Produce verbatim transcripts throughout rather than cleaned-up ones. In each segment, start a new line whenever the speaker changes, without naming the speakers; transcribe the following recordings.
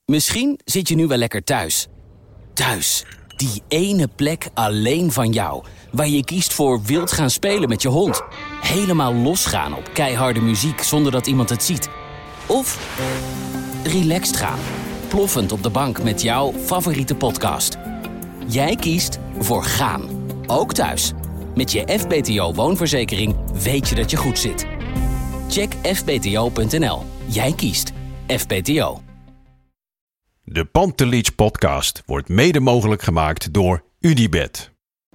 Misschien zit je nu wel lekker thuis. Thuis, die ene plek alleen van jou, waar je kiest voor wild gaan spelen met je hond. Helemaal losgaan op keiharde muziek zonder dat iemand het ziet. Of relaxed gaan, ploffend op de bank met jouw favoriete podcast. Jij kiest voor gaan, ook thuis. Met je F B T O-woonverzekering weet je dat je goed zit. Check f b t o punt n l. Jij kiest F B T O.
De Pantelich podcast wordt mede mogelijk gemaakt door Unibet.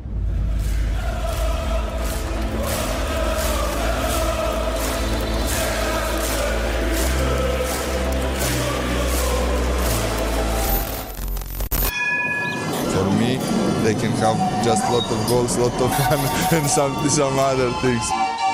For me, they can have just a lot of goals, a lot of fun and some, some other things.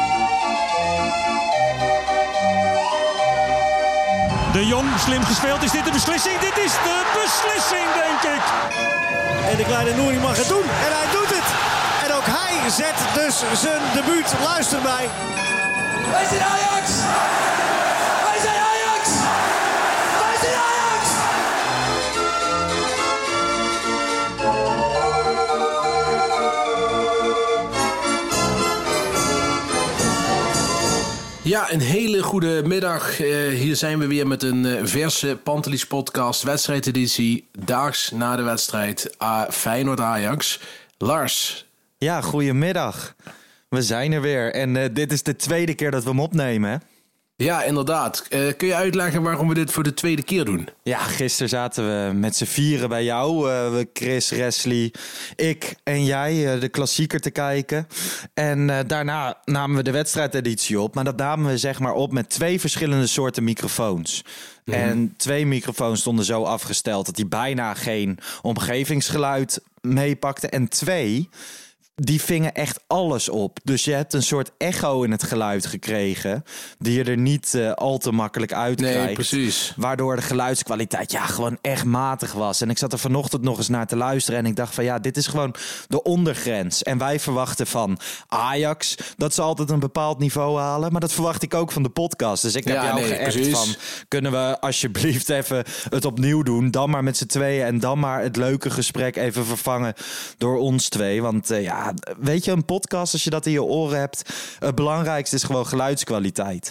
De Jong, slim gespeeld. Is dit de beslissing? Dit is de beslissing, denk ik.
En de kleine Nouri mag het doen. En hij doet het. En ook hij zet dus zijn debuut. Luister mij.
Wij zijn Ajax! Wij zijn Ajax! Wij zijn Ajax!
Ja, een hele goede middag. Uh, hier zijn we weer met een uh, verse Pantelich podcast, wedstrijdeditie, daags na de wedstrijd uh, Feyenoord-Ajax. Lars.
Ja, goedemiddag. We zijn er weer en uh, dit is de tweede keer dat we hem opnemen, hè?
Ja, inderdaad. Uh, kun je uitleggen waarom we dit voor de tweede keer doen?
Ja, gisteren zaten we met z'n vieren bij jou. Uh, Chris, Wesley, ik en jij uh, de klassieker te kijken. En uh, daarna namen we de wedstrijdeditie op. Maar dat namen we zeg maar op met twee verschillende soorten microfoons. Mm. En twee microfoons stonden zo afgesteld dat die bijna geen omgevingsgeluid meepakte. En twee... die vingen echt alles op. Dus je hebt een soort echo in het geluid gekregen... die je er niet uh, al te makkelijk uit krijgt.
Nee, precies.
Waardoor de geluidskwaliteit ja, gewoon echt matig was. En ik zat er vanochtend nog eens naar te luisteren... en ik dacht van ja, dit is gewoon de ondergrens. En wij verwachten van Ajax... dat ze altijd een bepaald niveau halen. Maar dat verwacht ik ook van de podcast. Dus ik heb ja, jou nee, geappt precies. van... kunnen we alsjeblieft even het opnieuw doen? Dan maar met z'n tweeën en dan maar het leuke gesprek... even vervangen door ons twee. Want uh, ja... weet je, een podcast, als je dat in je oren hebt... het belangrijkste is gewoon geluidskwaliteit.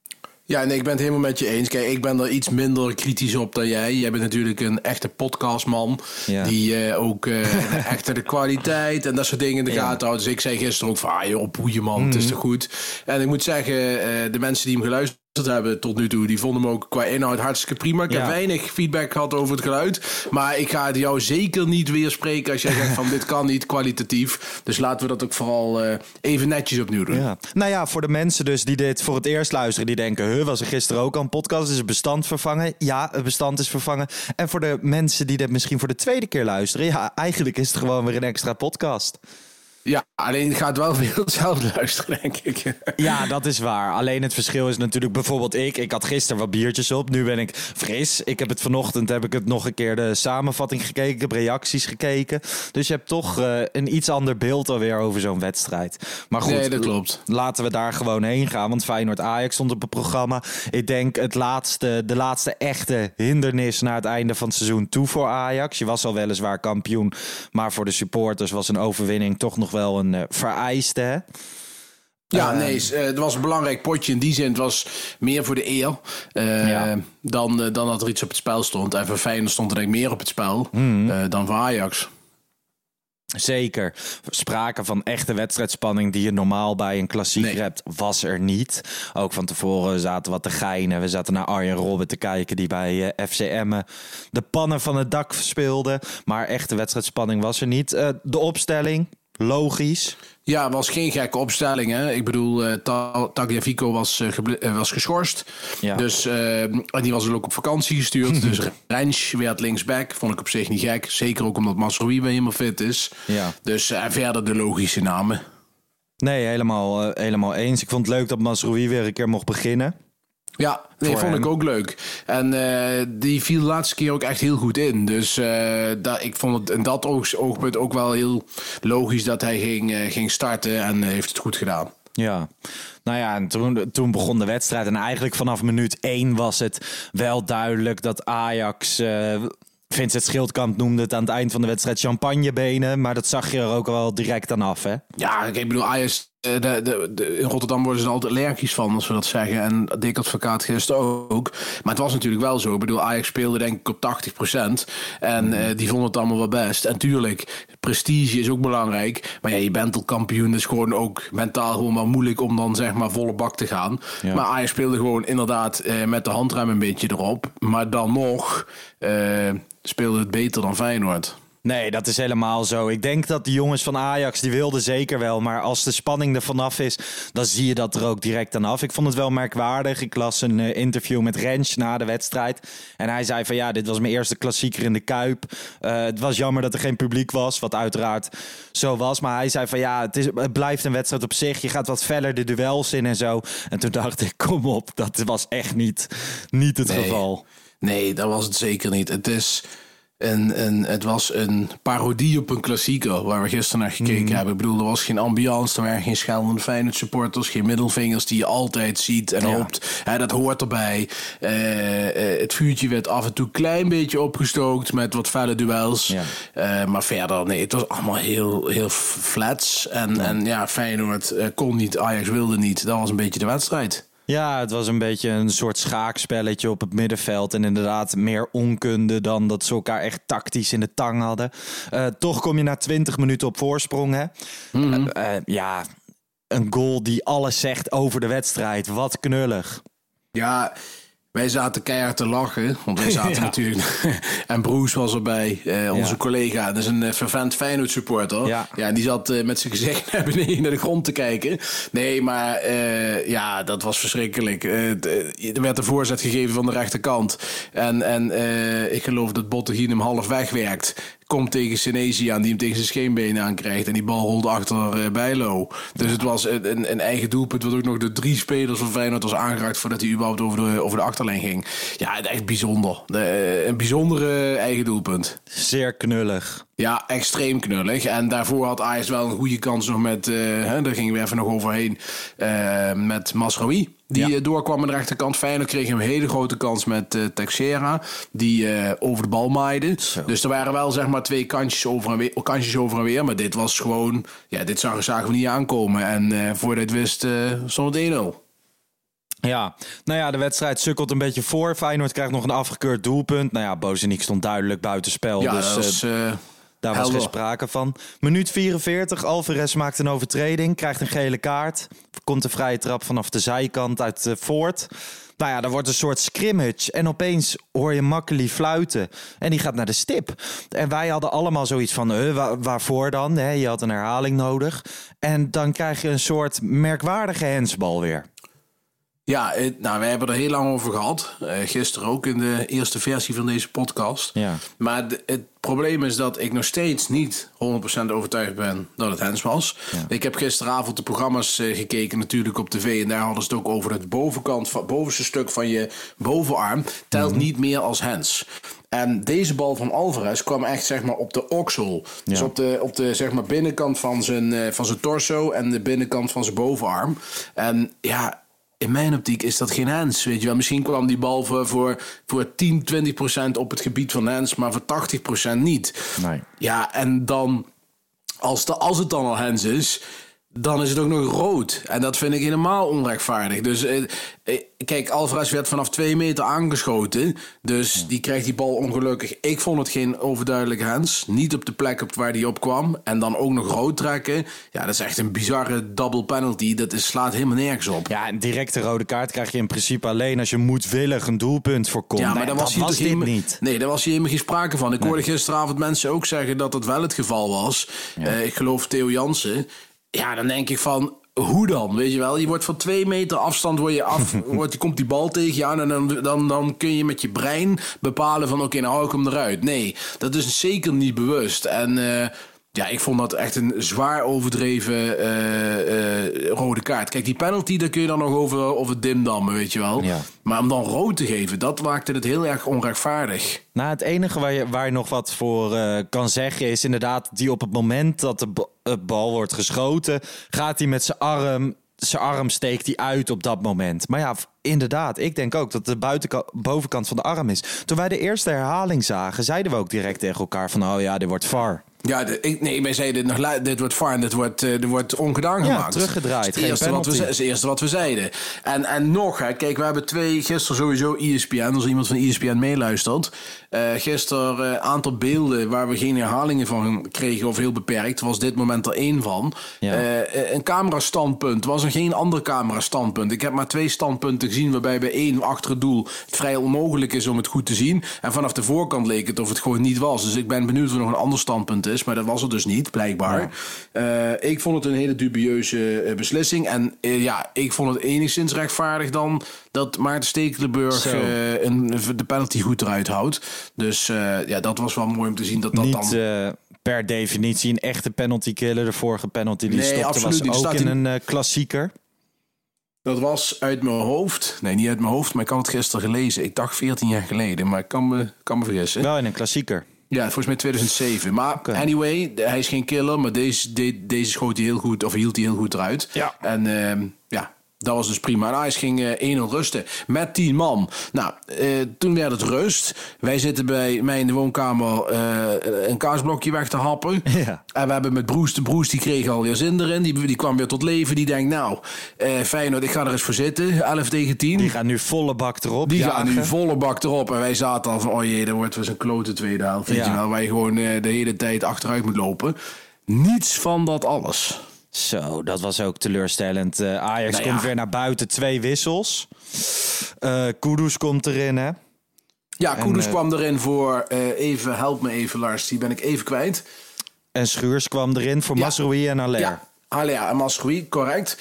Ja, nee, ik ben het helemaal met je eens. Kijk, ik ben er iets minder kritisch op dan jij. Jij bent natuurlijk een echte podcastman... Ja. die uh, ook uh, echt de kwaliteit en dat soort dingen in de gaten ja. houdt. Dus ik zei gisteren ook van, ah joh, poeie man, mm. het is toch goed. En ik moet zeggen, uh, de mensen die hem geluisterd hebben tot nu toe, die vonden hem ook qua inhoud hartstikke prima. Ik ja. heb weinig feedback gehad over het geluid, maar ik ga het jou zeker niet weerspreken als jij zegt van dit kan niet kwalitatief. Dus laten we dat ook vooral uh, even netjes opnieuw doen.
Ja. Nou ja, voor de mensen dus die dit voor het eerst luisteren, die denken, huh, was er gisteren ook al een podcast, is het bestand vervangen? Ja, het bestand is vervangen. En voor de mensen die dit misschien voor de tweede keer luisteren, ja, eigenlijk is het gewoon weer een extra podcast.
Ja, alleen het gaat wel veel hetzelfde luisteren, denk ik.
Ja, dat is waar. Alleen het verschil is natuurlijk bijvoorbeeld ik. Ik had gisteren wat biertjes op. Nu ben ik fris. Ik heb het vanochtend, heb ik het nog een keer de samenvatting gekeken. Ik heb reacties gekeken. Dus je hebt toch uh, een iets ander beeld alweer over zo'n wedstrijd. Maar goed,
nee, dat klopt.
Laten we daar gewoon heen gaan. Want Feyenoord-Ajax stond op het programma. Ik denk het laatste, de laatste echte hindernis naar het einde van het seizoen toe voor Ajax. Je was al weliswaar kampioen. Maar voor de supporters was een overwinning toch nog wel een uh, vereiste, hè?
Ja, nee, het was een belangrijk potje. In die zin, het was meer voor de eer uh, ja. dan, uh, dan dat er iets op het spel stond. En voor Feyenoord stond er denk ik meer op het spel mm. uh, dan voor Ajax.
Zeker. Sprake van echte wedstrijdspanning die je normaal bij een klassieker nee. hebt, was er niet. Ook van tevoren zaten wat te geinen. We zaten naar Arjen Robben te kijken die bij uh, F C Emmen de pannen van het dak speelde. Maar echte wedstrijdspanning was er niet. Uh, de opstelling, logisch.
Ja, het was geen gekke opstelling. Hè? Ik bedoel, uh, Tagliafico was, uh, gebl- uh, was geschorst. Ja. Dus, uh, en die was ook op vakantie gestuurd. Dus Rens werd linksback. Vond ik op zich niet gek. Zeker ook omdat Mazraoui weer helemaal fit is. Ja. Dus uh, verder de logische namen.
Nee, helemaal, uh, helemaal eens. Ik vond het leuk dat Mazraoui weer een keer mocht beginnen.
Ja, nee, vond hem. ik ook leuk. En uh, die viel de laatste keer ook echt heel goed in. Dus uh, dat, ik vond het in dat oog, oogpunt ook wel heel logisch dat hij ging, uh, ging starten en uh, heeft het goed gedaan.
Ja, nou ja, en toen, toen begon de wedstrijd. En eigenlijk vanaf minuut één was het wel duidelijk dat Ajax... Uh, Vincent Schildkamp noemde het aan het eind van de wedstrijd champagnebenen. Maar dat zag je er ook wel direct aan af, hè?
Ja, ik bedoel, Ajax... De, de, de, in Rotterdam worden ze er altijd allergisch van, als we dat zeggen. En Dick Advocaat gisteren ook. Maar het was natuurlijk wel zo. Ik bedoel, Ajax speelde denk ik op tachtig procent. En mm. uh, die vonden het allemaal wel best. En tuurlijk, prestige is ook belangrijk. Maar ja, je bent al kampioen. Dus gewoon ook mentaal gewoon wel moeilijk om dan zeg maar volle bak te gaan. Ja. Maar Ajax speelde gewoon inderdaad uh, met de handrem een beetje erop. Maar dan nog uh, speelde het beter dan Feyenoord.
Nee, dat is helemaal zo. Ik denk dat de jongens van Ajax, die wilden zeker wel. Maar als de spanning er vanaf is, dan zie je dat er ook direct aan af. Ik vond het wel merkwaardig. Ik las een uh, interview met Rens na de wedstrijd. En hij zei van ja, dit was mijn eerste klassieker in de Kuip. Uh, het was jammer dat er geen publiek was, wat uiteraard zo was. Maar hij zei van ja, het, is, het blijft een wedstrijd op zich. Je gaat wat feller de duels in en zo. En toen dacht ik, kom op, dat was echt niet, niet het
nee.
geval.
Nee, dat was het zeker niet. Het is... En, en het was een parodie op een klassieker waar we gisteren naar gekeken mm. hebben. Ik bedoel, er was geen ambiance, er waren geen scheldende Feyenoord supporters, geen middelvingers die je altijd ziet en ja. hoopt. Ja, dat hoort erbij. Uh, uh, het vuurtje werd af en toe een klein beetje opgestookt met wat felle duels. Ja. Uh, maar verder, nee, het was allemaal heel, heel flats. En ja, en, ja Feyenoord uh, kon niet, Ajax wilde niet. Dat was een beetje de wedstrijd.
Ja, het was een beetje een soort schaakspelletje op het middenveld. En inderdaad meer onkunde dan dat ze elkaar echt tactisch in de tang hadden. Uh, toch kom je na twintig minuten op voorsprong, hè? Mm-hmm. Uh, uh, ja, een goal die alles zegt over de wedstrijd. Wat knullig.
Ja, wij zaten keihard te lachen, want wij zaten ja. natuurlijk... en Broes was erbij, uh, onze ja. collega. Dat is een uh, fervent Feyenoord supporter. Ja. Ja, en die zat uh, met zijn gezicht naar beneden naar de grond te kijken. Nee, maar uh, ja, dat was verschrikkelijk. Uh, er werd een voorzet gegeven van de rechterkant. En, en uh, ik geloof dat Bottegien hem half wegwerkt. Komt tegen Senesi aan, die hem tegen zijn scheenbenen aankrijgt. En die bal rolde achter uh, Bijlo. Dus ja. het was een, een, een eigen doelpunt, wat ook nog de drie spelers van Feyenoord was aangeraakt voordat hij überhaupt over de, over de achterlijn ging. Ja, echt bijzonder. De, een bijzondere eigen doelpunt.
Zeer knullig.
Ja, extreem knullig. En daarvoor had Ajax wel een goede kans nog met... Uh, hè, daar gingen we even nog overheen. Uh, met Masraoui. Die ja. doorkwam aan de rechterkant. Feyenoord kreeg een hele grote kans met uh, Teixeira. Die uh, over de bal maaide. Zo. Dus er waren wel zeg maar twee kantjes over en weer. Kansjes over en weer. Maar dit was gewoon... Ja, dit zagen, zagen we niet aankomen. En uh, voordat je het wist, uh, stond het één nul.
Ja, nou ja, de wedstrijd sukkelt een beetje voor. Feyenoord krijgt nog een afgekeurd doelpunt. Nou ja, Bozeniek stond duidelijk buitenspel.
Ja,
dus,
dat was... Uh,
Daar was geen sprake van. Minuut vierenveertig, Alvarez maakt een overtreding, krijgt een gele kaart. Komt de vrije trap vanaf de zijkant uit uh, Voort. Nou ja, er wordt een soort scrimmage. En opeens hoor je Makkely fluiten. En die gaat naar de stip. En wij hadden allemaal zoiets van, uh, waar, waarvoor dan? Hè? Je had een herhaling nodig. En dan krijg je een soort merkwaardige hensbal weer.
Ja, nou, wij hebben er heel lang over gehad. Uh, gisteren ook in de eerste versie van deze podcast. Ja. Maar de, het probleem is dat ik nog steeds niet honderd procent overtuigd ben dat het hens was. Ja. Ik heb gisteravond de programma's uh, gekeken natuurlijk op tv. En daar hadden ze het ook over het bovenkant, van, bovenste stuk van je bovenarm. Telt mm-hmm. niet meer als hens. En deze bal van Alvarez kwam echt zeg maar op de oksel. Ja. Dus op de, op de zeg maar binnenkant van zijn, uh, van zijn torso en de binnenkant van zijn bovenarm. En ja... In mijn optiek is dat geen hens, weet je wel. Misschien kwam die bal voor, voor, voor tien, twintig procent op het gebied van hens, maar voor tachtig procent niet. Nee. Ja, en dan, als, de, als het dan al hens is, dan is het ook nog rood. En dat vind ik helemaal onrechtvaardig. Dus eh, eh, kijk, Alvarez werd vanaf twee meter aangeschoten. Dus ja. die krijgt die bal ongelukkig. Ik vond het geen overduidelijke hens. Niet op de plek op waar die op kwam. En dan ook nog rood trekken. Ja, dat is echt een bizarre double penalty. Dat is, slaat helemaal nergens op.
Ja, een directe rode kaart krijg je in principe alleen als je moedwillig een doelpunt voorkomt.
Ja, maar daar was,
was, was dit
helemaal,
niet.
Nee, daar was hier helemaal geen sprake van. Ik nee. hoorde gisteravond mensen ook zeggen dat het wel het geval was. Ja. Uh, ik geloof Theo Jansen. Ja, dan denk ik van, hoe dan? Weet je wel, je wordt van twee meter afstand, word je af, wordt, komt die bal tegen je aan en dan, dan, dan kun je met je brein bepalen van, oké, okay, nou hou ik hem eruit. Nee, dat is zeker niet bewust. En uh, ja, ik vond dat echt een zwaar overdreven uh, uh, rode kaart. Kijk, die penalty, daar kun je dan nog over, over dimdammen, weet je wel. Ja. Maar om dan rood te geven, dat maakte het heel erg onrechtvaardig.
Nou, het enige waar je, waar je nog wat voor uh, kan zeggen is inderdaad die op het moment dat de b- bal wordt geschoten, gaat hij met zijn arm zijn arm steekt hij uit op dat moment. Maar ja, inderdaad, ik denk ook dat de buitenkant, bovenkant van de arm is. Toen wij de eerste herhaling zagen, zeiden we ook direct tegen elkaar van, oh ja, dit wordt V A R.
Ja, de, ik, nee, wij zeiden nog, dit wordt V A R en dit wordt, uh, dit wordt ongedaan
ja,
gemaakt.
teruggedraaid.
Dat is het eerste, wat we, het eerste wat we zeiden. En, en nog, hè, kijk, we hebben twee, gisteren sowieso E S P N, als iemand van E S P N meeluistert. Uh, gisteren een uh, aantal beelden waar we geen herhalingen van kregen of heel beperkt. Was dit moment er één van. Ja. Uh, een camerastandpunt. Was er geen ander camerastandpunt. Ik heb maar twee standpunten gezien waarbij bij één achter het doel het vrij onmogelijk is om het goed te zien. En vanaf de voorkant leek het of het gewoon niet was. Dus ik ben benieuwd of er nog een ander standpunt is. Maar dat was er dus niet, blijkbaar. Ja. Uh, ik vond het een hele dubieuze uh, beslissing. En uh, ja, ik vond het enigszins rechtvaardig dan dat Maarten Stekelenburg uh, een, de penalty goed eruit houdt. Dus uh, ja, dat was wel mooi om te zien dat dat
niet,
dan...
Uh, per definitie een echte penalty killer. De vorige penalty die nee, stopte was ook staat in een uh, klassieker.
Dat was uit mijn hoofd. Nee, niet uit mijn hoofd, maar ik had het gisteren gelezen. Ik dacht veertien jaar geleden, maar ik kan me, kan me vergissen.
Wel in een klassieker.
Ja, volgens mij tweeduizend zeven. Maar okay. Anyway, hij is geen killer, maar deze, de, deze schoot hij heel goed, of hield hij heel goed eruit. Ja. En uh, ja, dat was dus prima. En Ajax ging uh, één nul rusten met tien man. Nou, uh, toen werd het rust. Wij zitten bij mij in de woonkamer uh, een kaasblokje weg te happen. Ja. En we hebben met Broes, de Broes die kreeg alweer zin erin. Die, die kwam weer tot leven. Die denkt, nou, uh, Feyenoord, ik ga er eens voor zitten. elf tegen tien.
Die gaan nu volle bak erop.
Die jagen. gaan nu volle bak erop. En wij zaten al van, oh jee, dan wordt weer zo'n klote tweede helft. Weet ja. je wel, waar je gewoon uh, de hele tijd achteruit moet lopen. Niets van dat alles.
Zo, dat was ook teleurstellend. Uh, Ajax nou ja. komt weer naar buiten, twee wissels. Uh, Kudus komt erin, hè?
Ja, Kudus uh, kwam erin voor... Uh, even, help me even, Lars. Die ben ik even kwijt.
En Schuurs kwam erin voor ja. Mazraoui en Haller.
Ja. Haller en Mazraoui, correct.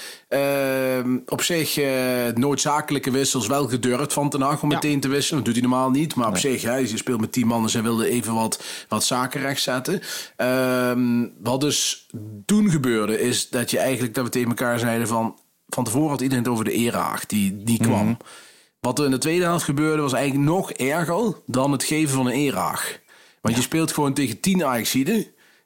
Uh, op zich uh, noodzakelijke wissels wel gedurfd van Ten Hag om ja. meteen te wisselen. Dat doet hij normaal niet. Maar op nee. zich, hè, je speelt met tien man en ze wilden even wat, wat zaken rechtzetten. Uh, wat dus toen gebeurde is dat je eigenlijk, dat we tegen elkaar zeiden van... Van tevoren had iedereen het over de Eraag die, die kwam. Mm-hmm. Wat er in de tweede helft gebeurde was eigenlijk nog erger dan het geven van een Eraag. Want ja. je speelt gewoon tegen tien Ajaxiden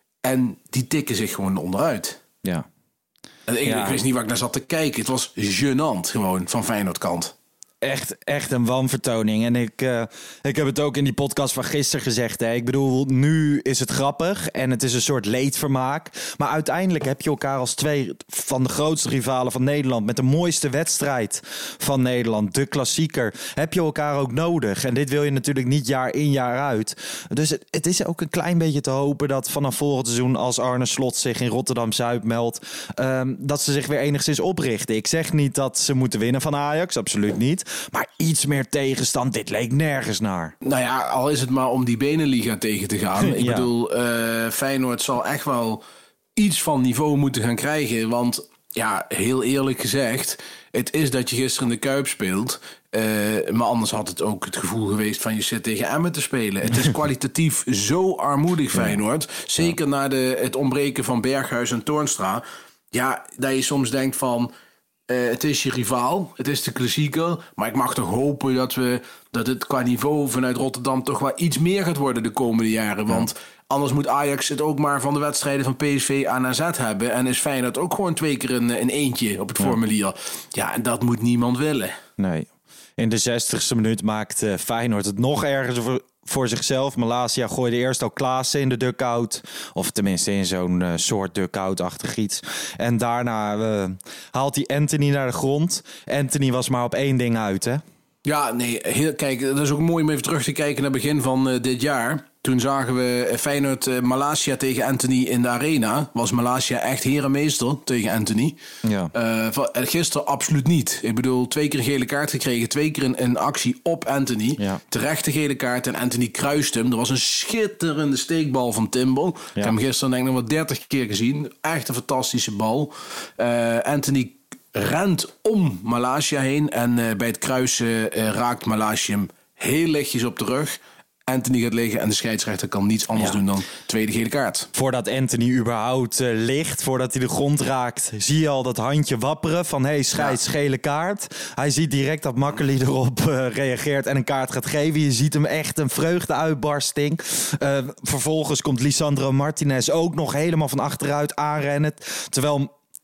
en die tikken zich gewoon onderuit.
Ja.
En ik, ja. ik wist niet waar ik naar zat te kijken. Het was gênant gewoon van Feyenoord kant.
Echt, echt een wanvertoning. En ik, uh, ik heb het ook in die podcast van gisteren gezegd. Hè. Ik bedoel, nu is het grappig en het is een soort leedvermaak. Maar uiteindelijk heb je elkaar als twee van de grootste rivalen van Nederland... met de mooiste wedstrijd van Nederland, de klassieker... heb je elkaar ook nodig. En dit wil je natuurlijk niet jaar in, jaar uit. Dus het, het is ook een klein beetje te hopen dat vanaf volgend seizoen... als Arne Slot zich in Rotterdam-Zuid meldt... Um, dat ze zich weer enigszins oprichten. Ik zeg niet dat ze moeten winnen van Ajax, absoluut niet... Maar iets meer tegenstand, dit leek nergens naar.
Nou ja, al is het maar om die Beneliga tegen te gaan. Ik ja. bedoel, uh, Feyenoord zal echt wel iets van niveau moeten gaan krijgen. Want ja, heel eerlijk gezegd, het is dat je gisteren in de Kuip speelt. Uh, maar anders had het ook het gevoel geweest van je zit tegen Emmen te spelen. Het is kwalitatief zo armoedig, Feyenoord. Zeker ja. na de, het ontbreken van Berghuis en Toornstra. Ja, dat je soms denkt van... Uh, het is je rivaal, het is de klassieker. Maar ik mag toch hopen dat, we, dat het qua niveau vanuit Rotterdam... toch wel iets meer gaat worden de komende jaren. Want ja. anders moet Ajax het ook maar van de wedstrijden van P S V aan A Z hebben. En is Feyenoord ook gewoon twee keer een, een eentje op het ja. formulier. Ja, en dat moet niemand willen.
Nee. In de zestigste minuut maakt uh, Feyenoord het nog erger voor, voor zichzelf. Malasia gooide eerst al Klaassen in de dugout. Of tenminste in zo'n uh, soort dugout-achtig iets. En daarna uh, haalt hij Anthony naar de grond. Anthony was maar op één ding uit, hè?
Ja, nee, heel, kijk, dat is ook mooi om even terug te kijken naar het begin van uh, dit jaar. Toen zagen we Feyenoord uh, Malasia tegen Anthony in de arena. Was Malasia echt herenmeester tegen Anthony. Ja. Uh, gisteren absoluut niet. Ik bedoel, twee keer een gele kaart gekregen. Twee keer een, een actie op Anthony. Ja. Terecht de gele kaart en Anthony kruist hem. Er was een schitterende steekbal van Timber. Ja. Ik heb hem gisteren denk ik nog wel dertig keer gezien. Echt een fantastische bal. Uh, Anthony rent om Malasia heen. En uh, bij het kruisen uh, raakt Malasia hem heel lichtjes op de rug. Anthony gaat liggen en de scheidsrechter kan niets anders ja. doen dan tweede gele kaart.
Voordat Anthony überhaupt uh, ligt, voordat hij de grond raakt, zie je al dat handje wapperen van hey, scheids, ja. gele kaart. Hij ziet direct dat Makkely erop uh, reageert en een kaart gaat geven. Je ziet hem echt een vreugdeuitbarsting. Uh, vervolgens komt Lisandro Martinez ook nog helemaal van achteruit aanrennen. Terwijl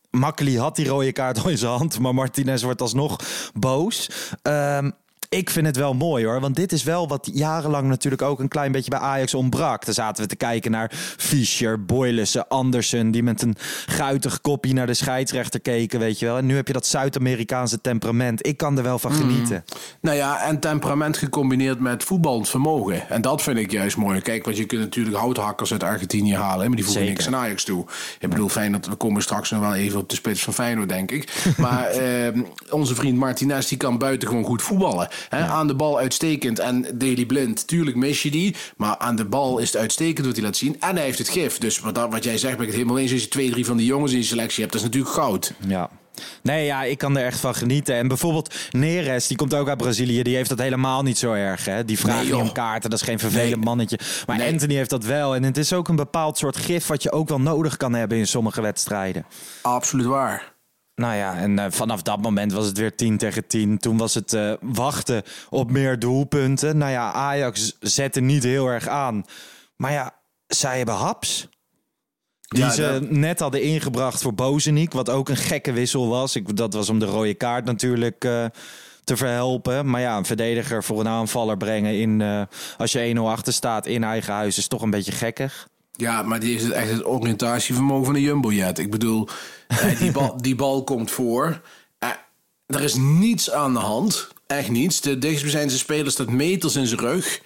Makkely had die rode kaart al in zijn hand, maar Martinez wordt alsnog boos. Um, Ik vind het wel mooi hoor, want dit is wel wat jarenlang natuurlijk ook een klein beetje bij Ajax ontbrak. Daar zaten we te kijken naar Fischer, Boylissen, Andersen, die met een guitig kopje naar de scheidsrechter keken, weet je wel. En nu heb je dat Zuid-Amerikaanse temperament. Ik kan er wel van genieten.
Mm. Nou ja, en temperament gecombineerd met voetballend vermogen. En dat vind ik juist mooi. Kijk, want je kunt natuurlijk houthakkers uit Argentinië halen, maar die voegen niks aan Ajax toe. Ik bedoel, Feyenoord, we komen straks nog wel even op de spits van Feyenoord, denk ik. Maar eh, onze vriend Martinez, die kan buitengewoon goed voetballen. He, ja. Aan de bal uitstekend en Daley Blind, tuurlijk mis je die, maar aan de bal is het uitstekend wat hij laat zien en hij heeft het gif. Dus wat, wat jij zegt ben ik het helemaal eens. Als je twee, drie van die jongens in je selectie hebt, dat is natuurlijk goud.
Ja. Nee, ja, ik kan er echt van genieten. En bijvoorbeeld Neres, die komt ook uit Brazilië, die heeft dat helemaal niet zo erg. Hè? Die vraagt nee, niet om kaarten, dat is geen vervelend nee. mannetje. Maar nee. Anthony heeft dat wel. En het is ook een bepaald soort gif wat je ook wel nodig kan hebben in sommige wedstrijden.
Absoluut waar.
Nou ja, en uh, vanaf dat moment was het weer tien tegen tien. Toen was het uh, wachten op meer doelpunten. Nou ja, Ajax zette niet heel erg aan. Maar ja, zij hebben haps. Die ja, ze dat... net hadden ingebracht voor Bozeniek. Wat ook een gekke wissel was. Ik, dat was om de rode kaart natuurlijk uh, te verhelpen. Maar ja, een verdediger voor een aanvaller brengen in, uh, als je één nul achter staat in eigen huis is toch een beetje gekkig.
Ja, maar die is het echt het oriëntatievermogen van de Jumbo-jet. Ik bedoel, die bal, die bal komt voor. Er is niets aan de hand. Echt niets. De dichtstbijzijnde speler staat meters in zijn rug.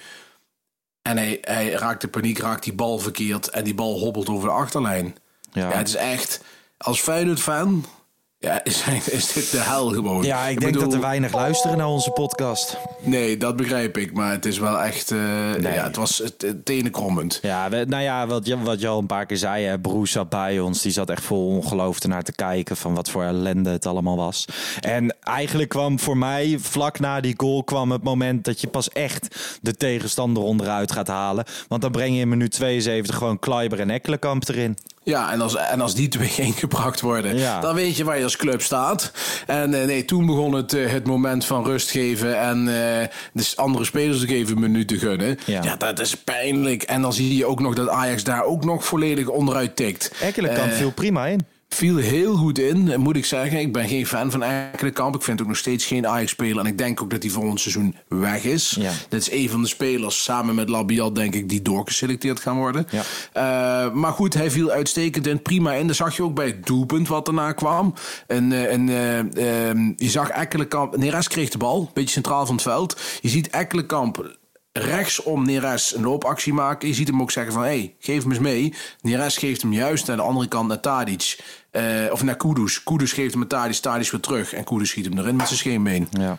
En hij, hij raakt de paniek, raakt die bal verkeerd. En die bal hobbelt over de achterlijn. Ja, ja het is echt... Als Feyenoord-fan... Ja, is, is dit de hel gewoon.
Ja, ik, ik denk bedoel, dat er weinig luisteren naar onze podcast.
Nee, dat begrijp ik. Maar het is wel echt... Uh, nee. Ja, het was tenenkrommend.
Ja, we, nou ja, wat je, wat je al een paar keer zei, hè, Broes zat bij ons. Die zat echt vol ongeloof ernaar te kijken van wat voor ellende het allemaal was. En eigenlijk kwam voor mij, vlak na die goal, kwam het moment dat je pas echt de tegenstander onderuit gaat halen. Want dan breng je in minuut tweeënzeventig gewoon Kleiber en Ekkelenkamp erin.
Ja, en als, en als die twee ingebracht worden, ja. dan weet je waar je als club staat. En uh, nee, toen begon het, uh, het moment van rust geven en uh, dus andere spelers ook even een minuut te gunnen. Ja. ja, dat is pijnlijk. En dan zie je ook nog dat Ajax daar ook nog volledig onderuit tikt.
Ekkelenkamp uh, viel prima in.
Viel heel goed in, moet ik zeggen. Ik ben geen fan van Ekkelenkamp. Ik vind ook nog steeds geen Ajax-speler. En ik denk ook dat hij volgend seizoen weg is. Ja. Dit is een van de spelers, samen met Labiat, denk ik, die doorgeselecteerd gaan worden. Ja. Uh, maar goed, hij viel uitstekend in. Prima in. Dat zag je ook bij het doelpunt wat daarna kwam. En, uh, en uh, uh, je zag Ekkelenkamp... Neres kreeg de bal, een beetje centraal van het veld. Je ziet Ekkelenkamp... rechts om Neres een loopactie maken. Je ziet hem ook zeggen van, hé, hey, geef hem eens mee. Neres geeft hem juist naar de andere kant naar Tadic. Uh, of naar Kudus. Kudus geeft hem met Tadic, Tadic weer terug. En Kudus schiet hem erin met zijn scheenbeen. Ja.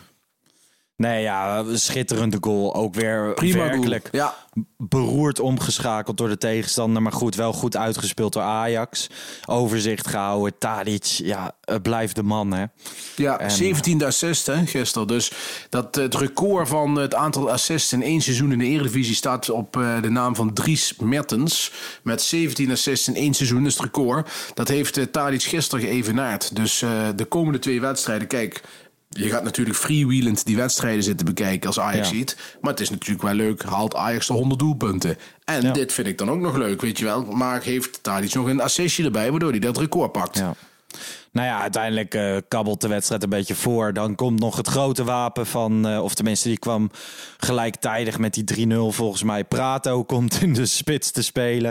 Nee, ja, schitterende goal. Ook weer
prima
werkelijk
ja.
beroerd omgeschakeld door de tegenstander. Maar goed, wel goed uitgespeeld door Ajax. Overzicht gehouden. Tadic, ja, het blijft de man, hè.
Ja, en zeventiende assist, hè, gisteren. Dus dat, het record van het aantal assists in één seizoen in de Eredivisie staat op uh, de naam van Dries Mertens. Met zeventien assists in één seizoen, dat is het record. Dat heeft uh, Tadic gisteren geëvenaard. Dus uh, de komende twee wedstrijden, kijk... Je gaat natuurlijk freewheelend die wedstrijden zitten bekijken als Ajax ja. ziet. Maar het is natuurlijk wel leuk. Haalt Ajax de honderd doelpunten. En ja. dit vind ik dan ook nog leuk, weet je wel. Maar heeft Tadic nog een assistje erbij, waardoor hij dat record pakt. Ja.
Nou ja, uiteindelijk uh, kabbelt de wedstrijd een beetje voor. Dan komt nog het grote wapen van... Uh, of tenminste, die kwam gelijktijdig met die drie nul volgens mij. Prato komt in de spits te spelen.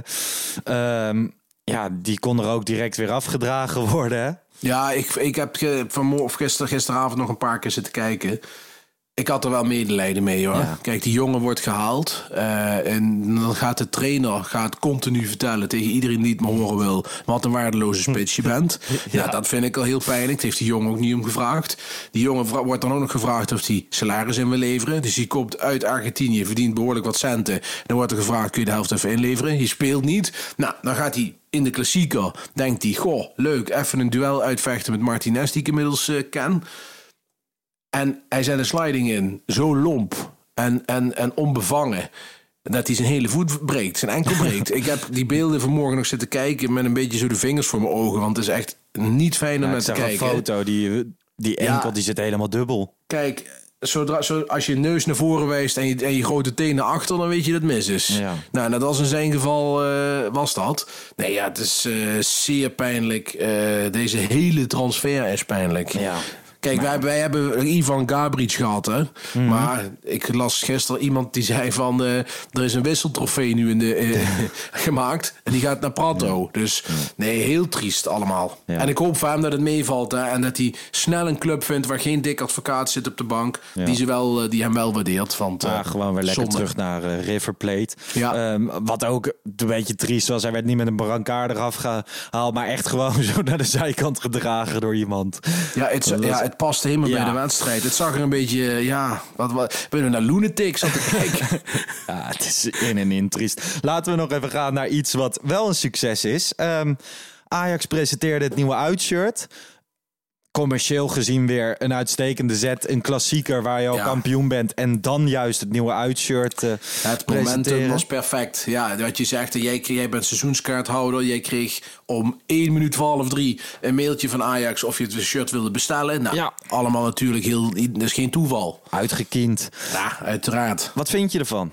Um, ja, die kon er ook direct weer afgedragen worden, hè?
Ja, ik, ik heb vanmorgen, of gister, gisteravond nog een paar keer zitten kijken. Ik had er wel medelijden mee, hoor. Ja. Kijk, die jongen wordt gehaald. Uh, en dan gaat de trainer gaat continu vertellen tegen iedereen die het me horen wil... wat een waardeloze spits je bent. Ja. ja, dat vind ik al heel pijnlijk. Dat heeft die jongen ook niet om gevraagd. Die jongen wordt dan ook nog gevraagd of hij salaris in wil leveren. Dus die komt uit Argentinië, verdient behoorlijk wat centen. Dan wordt er gevraagd, kun je de helft even inleveren? Je speelt niet. Nou, dan gaat hij... In de klassieker denkt hij, goh, leuk, even een duel uitvechten met Martinez, die ik inmiddels uh, ken. En hij zet een sliding in, zo lomp en, en, en onbevangen, dat hij zijn hele voet breekt, zijn enkel breekt. Ik heb die beelden vanmorgen nog zitten kijken met een beetje zo de vingers voor mijn ogen, want het is echt niet fijn om
ja,
naar te kijken.
Een foto, die, die enkel, ja, die zit helemaal dubbel.
Kijk, Zodra, zo, als je neus naar voren wijst en je, en je grote teen naar achter, dan weet je dat het mis is. Ja. Nou, dat was in zijn geval uh, was dat. Nee, ja, het is uh, zeer pijnlijk. Uh, deze hele transfer is pijnlijk. Ja. Kijk, wij, wij hebben Ivan Gabric gehad, hè. Mm-hmm. Maar ik las gisteren iemand die zei van... Uh, er is een wisseltrofee nu in de, uh, gemaakt. En die gaat naar Prato. Ja. Dus nee, heel triest allemaal. Ja. En ik hoop voor hem dat het meevalt. Hè, en dat hij snel een club vindt waar geen dik advocaat zit op de bank. Ja. Die, ze wel, uh, die hem wel waardeert. Want, uh,
ja, gewoon weer lekker zonde. Terug naar uh, River Plate. Ja. Um, wat ook een beetje triest was. Hij werd niet met een brancard eraf gehaald. Maar echt gewoon zo naar de zijkant gedragen door iemand.
Ja, het, ja, het Het past helemaal ja. bij de wedstrijd. Het zag er een beetje, ja, wat, wat ben je naar Lunatics aan te kijken?
Ja, het is in en in triest. Laten we nog even gaan naar iets wat wel een succes is. Um, Ajax presenteerde het nieuwe uitshirt. Commercieel gezien weer een uitstekende zet. Een klassieker waar je al ja. kampioen bent. En dan juist het nieuwe uitshirt uh,
ja, het momentum was perfect. Ja, wat je zegt, jij, jij bent seizoenskaarthouder. Jij kreeg om één minuut voor half drie een mailtje van Ajax of je het shirt wilde bestellen. Nou, ja. allemaal natuurlijk heel... Dat is geen toeval.
Uitgekiend.
Ja, uiteraard.
Wat vind je ervan?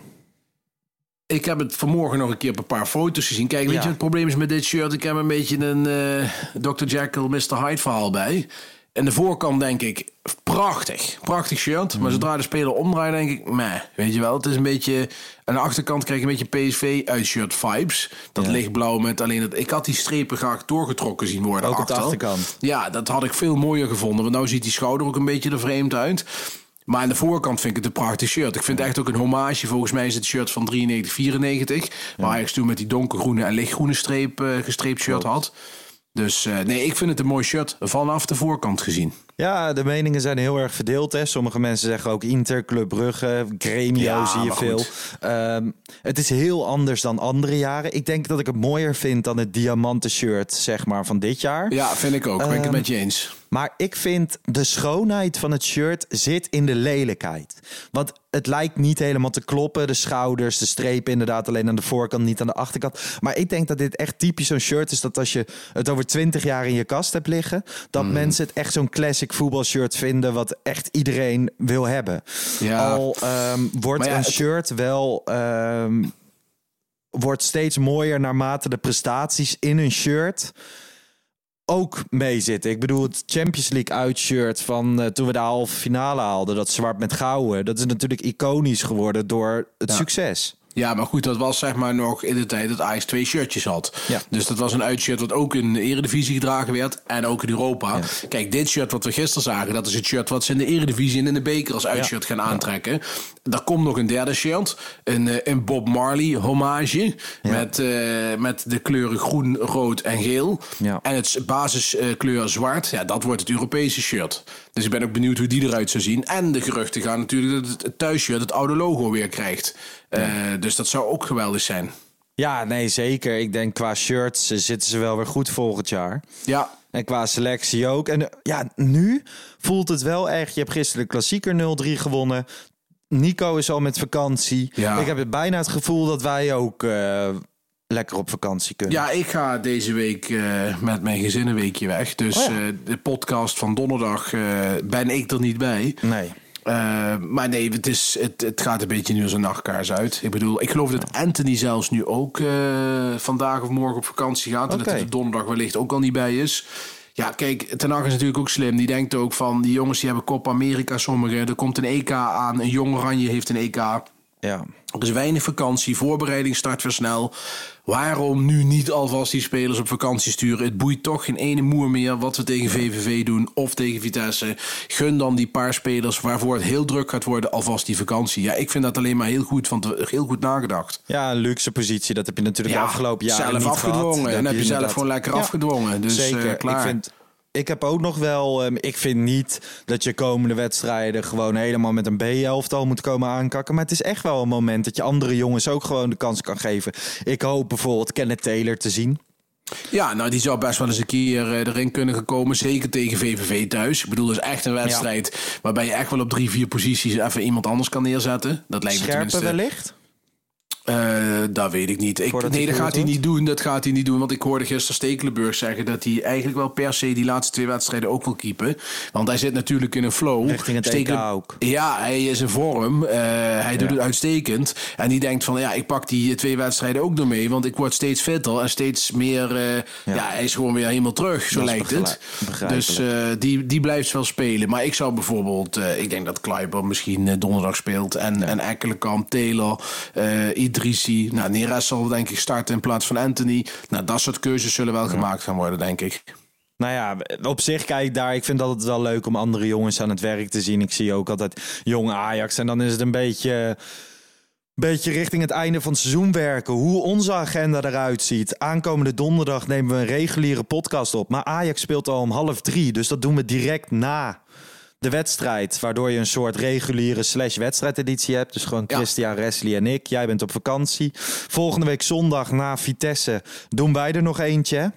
Ik heb het vanmorgen nog een keer op een paar foto's gezien. Kijk, weet ja. je wat het probleem is met dit shirt? Ik heb een beetje een uh, dokter Jekyll, mister Hyde verhaal bij. En de voorkant denk ik, prachtig. Prachtig shirt. Mm. Maar zodra de speler omdraait, denk ik, meh. Weet je wel, het is een beetje... Aan de achterkant krijg je een beetje P S V uitshirt vibes. Dat ja. lichtblauw met alleen het... Ik had die strepen graag doorgetrokken zien worden.
Ook
achter.
op de achterkant.
Ja, dat had ik veel mooier gevonden. Want nou ziet die schouder ook een beetje er vreemd uit. Maar aan de voorkant vind ik het een prachtig shirt. Ik vind het echt ook een hommage. Volgens mij is het shirt van drieënnegentig vierennegentig. Ja. Waar Ajax toen met die donkergroene en lichtgroene streep, uh, gestreept shirt had. Dus uh, nee, ik vind het een mooi shirt vanaf de voorkant gezien.
Ja, de meningen zijn heel erg verdeeld. Hè. Sommige mensen zeggen ook Inter, Club Brugge, Gremio ja, zie je veel. Um, het is heel anders dan andere jaren. Ik denk dat ik het mooier vind dan het diamanten shirt, zeg maar, van dit jaar.
Ja, vind ik ook. Ben ik het um, met je eens.
Maar ik vind de schoonheid van het shirt zit in de lelijkheid. Want het lijkt niet helemaal te kloppen. De schouders, de strepen inderdaad alleen aan de voorkant, niet aan de achterkant. Maar ik denk dat dit echt typisch zo'n shirt is dat als je het over twintig jaar in je kast hebt liggen, dat mm. mensen het echt zo'n classic voetbalshirt vinden wat echt iedereen wil hebben. Ja. Al um, wordt ja, een het... shirt wel... Um, wordt steeds mooier naarmate de prestaties in een shirt ook meezitten. Ik bedoel, het Champions League uitshirt van uh, toen we de halve finale haalden, dat zwart met gouden, dat is natuurlijk iconisch geworden door het ja. succes.
Ja, maar goed, dat was zeg maar nog in de tijd dat Ajax twee shirtjes had. Ja. Dus dat was een uitshirt wat ook in de Eredivisie gedragen werd en ook in Europa. Ja. Kijk, dit shirt wat we gisteren zagen, dat is het shirt wat ze in de Eredivisie en in de beker als uitshirt ja. gaan aantrekken. Ja. Daar komt nog een derde shirt, een, een Bob Marley hommage ja. met, uh, met de kleuren groen, rood en geel. Ja. En het basiskleur zwart, ja, dat wordt het Europese shirt. Dus ik ben ook benieuwd hoe die eruit zou zien. En de geruchten gaan natuurlijk dat het thuisshirt het oude logo weer krijgt. Ja. Uh, dus dat zou ook geweldig zijn.
Ja, nee, zeker. Ik denk qua shirts zitten ze wel weer goed volgend jaar.
Ja.
En qua selectie ook. En ja, nu voelt het wel echt. Je hebt gisteren de klassieker nul drie gewonnen. Nico is al met vakantie. Ja. Ik heb het bijna het gevoel dat wij ook uh, lekker op vakantie kunnen.
Ja, ik ga deze week uh, met mijn gezin een weekje weg. Dus oh ja. uh, de podcast van donderdag uh, ben ik er niet bij.
Nee.
Uh, maar nee, het, is, het, het gaat een beetje nu als een nachtkaars uit. Ik bedoel, ik geloof dat Anthony zelfs nu ook uh, vandaag of morgen op vakantie gaat. En okay. dat hij de donderdag wellicht ook al niet bij is. Ja, kijk, Ten Hag is natuurlijk ook slim. Die denkt ook van, die jongens die hebben Copa America sommigen. Er komt een E K aan, een jong Oranje heeft een E K.
Ja.
Er is weinig vakantie, voorbereiding start weer snel. Waarom nu niet alvast die spelers op vakantie sturen? Het boeit toch geen ene moer meer wat we tegen V V V doen of tegen Vitesse. Gun dan die paar spelers waarvoor het heel druk gaat worden alvast die vakantie. Ja, ik vind dat alleen maar heel goed, want heel goed nagedacht.
Ja, een luxe positie. Dat heb je natuurlijk ja, de afgelopen jaren
zelf
niet
afgedwongen.
gehad.
En heb je zelf gewoon lekker ja. afgedwongen. Dus
zeker.
Uh, klaar.
Ik vind... Ik heb ook nog wel... Um, ik vind niet dat je komende wedstrijden gewoon helemaal met een B-elftal moet komen aankakken. Maar het is echt wel een moment dat je andere jongens ook gewoon de kans kan geven. Ik hoop bijvoorbeeld Kenneth Taylor te zien.
Ja, nou die zou best wel eens een keer uh, erin kunnen gekomen. Zeker tegen V V V thuis. Ik bedoel, dat is echt een wedstrijd ja. waarbij je echt wel op drie, vier posities even iemand anders kan neerzetten. Dat lijkt me
Scherpen
tenminste...
wellicht?
Uh, dat weet ik niet. Ik, nee, dat gaat hij niet doen. Dat gaat hij niet doen. Want ik hoorde gisteren Stekelenburg zeggen dat hij eigenlijk wel per se die laatste twee wedstrijden ook wil keepen. Want hij zit natuurlijk in een flow.
Richting het
Stekelen...
E K ook.
Ja, hij is in vorm. Uh, hij doet ja. het uitstekend. En die denkt van, ja, ik pak die twee wedstrijden ook door mee. Want ik word steeds fitter en steeds meer... Uh, ja. ja, hij is gewoon weer helemaal terug. Zo lijkt het. Dus uh, die, die blijft wel spelen. Maar ik zou bijvoorbeeld... Uh, ik denk dat Kluiber misschien uh, donderdag speelt. En, ja. en Ekkelenkamp, Taylor, uh, Idrissi. Nou, Neres zal denk ik starten in plaats van Anthony. Nou, dat soort keuzes zullen wel ja. gemaakt gaan worden, denk ik.
Nou ja, op zich kijk daar. Ik vind dat het wel leuk om andere jongens aan het werk te zien. Ik zie ook altijd jong Ajax. En dan is het een beetje... beetje richting het einde van het seizoen werken. Hoe onze agenda eruit ziet. Aankomende donderdag nemen we een reguliere podcast op. Maar Ajax speelt al om half drie. Dus dat doen we direct na de wedstrijd. Waardoor je een soort reguliere slash wedstrijdeditie hebt. Dus gewoon Christian, ja. Wesley en ik. Jij bent op vakantie. Volgende week zondag na Vitesse doen wij er nog eentje.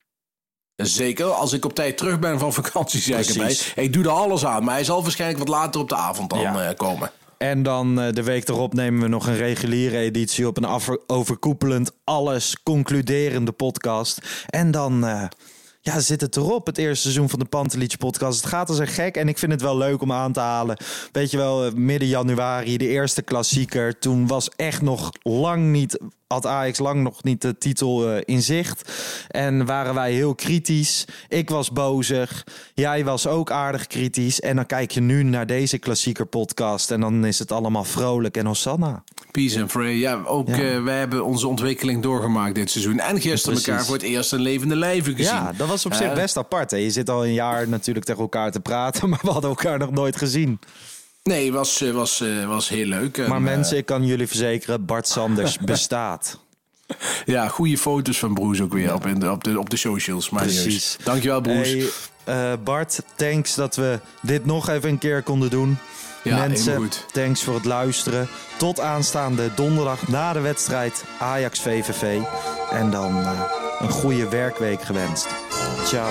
Zeker, als ik op tijd terug ben van vakantie, zeg ik erbij. Ik doe er alles aan. Maar hij zal waarschijnlijk wat later op de avond dan ja. uh, komen.
En dan uh, de week erop nemen we nog een reguliere editie op. Een af- overkoepelend, alles concluderende podcast. En dan uh, ja, zit het erop, het eerste seizoen van de Pantelic podcast. Het gaat als een gek en ik vind het wel leuk om aan te halen. Weet je wel, midden januari, de eerste klassieker. Toen was echt nog lang niet... had Ajax lang nog niet de titel uh, in zicht. En waren wij heel kritisch. Ik was bozig. Jij was ook aardig kritisch. En dan kijk je nu naar deze klassieker podcast. En dan is het allemaal vrolijk en Hosanna.
Peace and Free. Ja, ook ja. Uh, wij hebben onze ontwikkeling doorgemaakt dit seizoen. En gisteren Precies. elkaar voor het eerst in levende lijven gezien.
Ja, dat was op zich uh, best apart. Hè? Je zit al een jaar natuurlijk tegen elkaar te praten. Maar we hadden elkaar nog nooit gezien.
Nee, was, was, was heel leuk.
Maar
en,
mensen, ik kan jullie verzekeren, Bart Sanders bestaat.
Ja, goede foto's van Broes ook weer ja. op, in de, op, de, op de socials. Maar
Precies.
Dankjewel, Broes.
Hey, uh, Bart, thanks dat we dit nog even een keer konden doen.
Ja,
mensen,
goed.
thanks voor het luisteren. Tot aanstaande donderdag na de wedstrijd Ajax V V V. En dan uh, een goede werkweek gewenst. Ciao.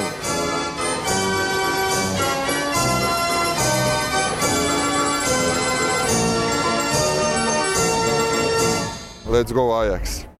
Let's go Ajax.